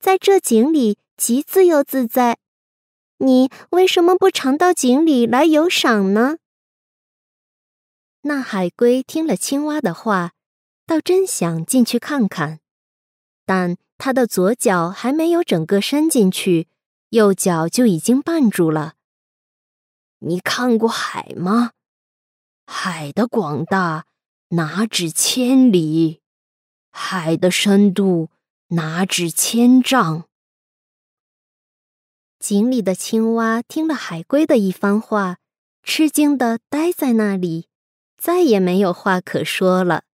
在这井里极自由自在。你为什么不常到井里来游赏呢？”那海龟听了青蛙的话，倒真想进去看看，但它的左脚还没有整个伸进去，右脚就已经绊住了。 “你看过海吗？海的广大哪止千里，海的深度哪止千丈。” 井里的青蛙听了海龟的一番话，吃惊地呆在那里，再也没有话可说了。